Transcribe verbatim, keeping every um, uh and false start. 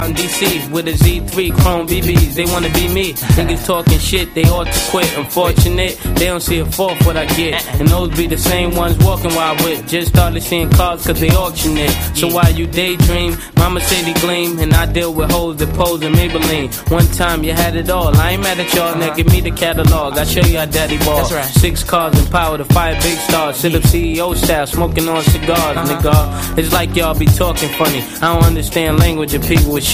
in D C with a Z three Chrome B Bs. They wanna be me. Niggas talking shit, they ought to quit. Unfortunate, they don't see a fourth what I get. And those be the same ones walking while I whip. Just started seeing cars cause they auction it. So while you daydream, mama say they gleam. And I deal with hoes that pose in Maybelline. One time you had it all. I ain't mad at y'all, now give me the catalog. I show you how daddy ball. That's right. Six cars and power to fire big stars. Sit up C E O style, smoking on cigars, uh-huh. nigga. It's like y'all be talking funny. I don't understand language of people with